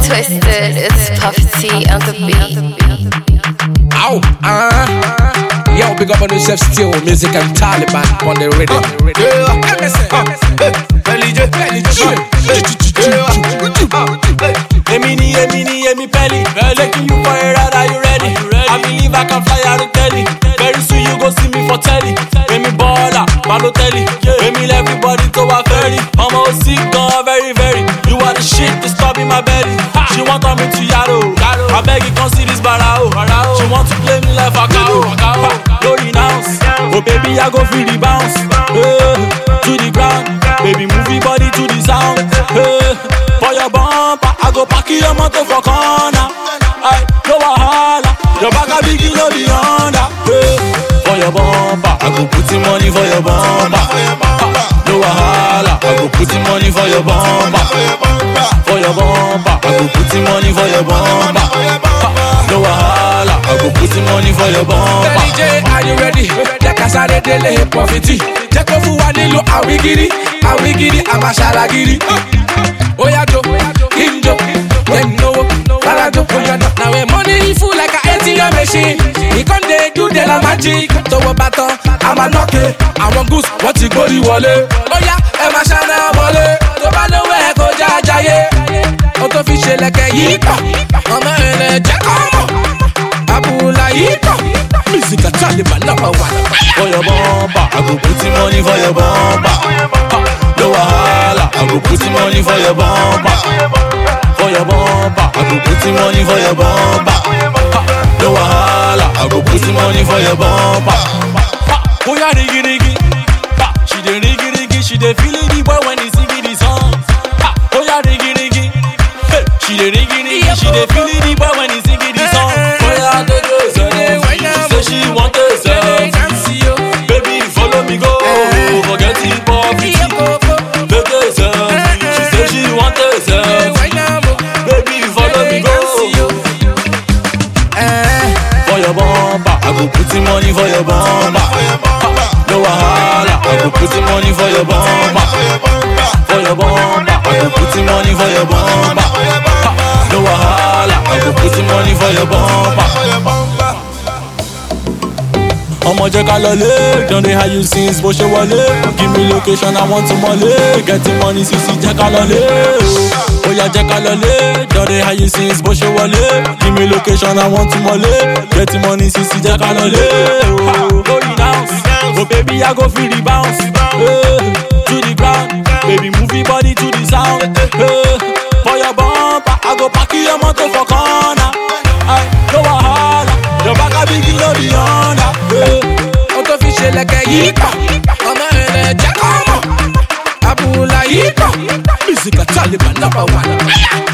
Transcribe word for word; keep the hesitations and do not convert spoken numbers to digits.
twisted, it's Puff T on the beat. Ow, uh, yo, big up on yourself still, music and Taliban on the rhythm. Emini, Emini, Emi Pelly, taking you for a ride, are you ready? I believe I can fly out of telly. Very soon you go see me for telly. Emi Baller, Balotelli, Emi everybody to a ferry. I'm all sick, gone very, very. You are the shit, to stop in my belly. She want me to Yaro, I beg you come see this barao. She want to play me like a cow, no renounce. Oh baby, I go feel the bounce, uh, to the ground. Baby, move your body to the sound, uh, for your bumper, I go pack your motor for corner. I no wahala, your back a big, no be under. Uh, for your bumper, I go put the money for your bumper. No wahala, I go put the money for your bumper. For your bumper, I go put the money for your bumper. No wahala, I go put the money for your bumper. D J, are you ready? Like I said, they lay poverty. Check off who I need to awigiri, awigiri, I'm a shalagiri. Oh yeah, Joe, Kim Joe, then no, Farado, oh yeah, now when money full like a A T M machine. He come they do the la magic. To a baton, I'm a knocker. I want goose, what you go the wallet? Oh yeah, I'm a shana wallet. To ba no way go jajaye. Auto fiche like a yipa. I'm a jacomo. Abula yipa. Music a Taliban number one. For your bumper, I go put the money for your bumper. No wahala, I go put the money for your bumper. For your bumper, I go put the money for your bumper. No wahala, I go put the money for your bumper. Oh yeah, diggy diggy. She dey diggy diggy, she dey feel the boy when he sing the song. Oh yeah, diggy diggy. She dey diggy diggy, she dey feel the boy when he sing the song. Oh yeah, diggy diggy. She say she want to say, baby follow me go, forget the poverty. Baby say, she say she want to say, baby follow me go. For your bumper, I go put the money for your bumper. No wahala, I go put the money for your bumper. For your bumper, I go put the money for your bumper. No wahala, I go put the money for your bumper. I'ma check a lolly, don't they how you since but she wale. Give me location, I want some money. Getting money, see see check a lolly. Oh yeah, check a lolly, don't they how you since but she wale. Give me location, I want some money. Getting money, see see check a lolly. Oh, go renounce, oh baby I go feel the bounce, uh, to the ground. Baby move your body to the sound, uh, for your bumper, I go pack your motor for corner. I no wahala, your back a big no be under. Auto fiche like a yipa. I'm a jacomo. Abula yipa. Music a Taliban number one.